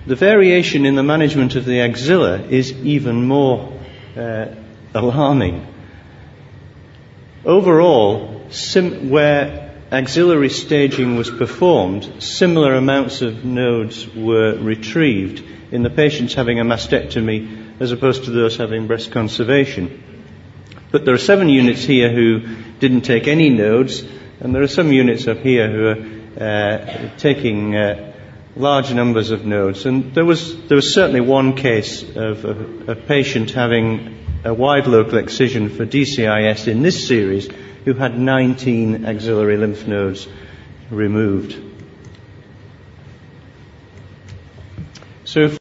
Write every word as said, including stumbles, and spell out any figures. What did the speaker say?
The variation in the management of the axilla is even more uh, alarming. Overall, sim- where axillary staging was performed, similar amounts of nodes were retrieved in the patients having a mastectomy as opposed to those having breast conservation. But there are seven units here who didn't take any nodes, and there are some units up here who are uh, taking uh, large numbers of nodes. And there was there was certainly one case of a, a patient having a wide local excision for D C I S in this series who had nineteen axillary lymph nodes removed. So if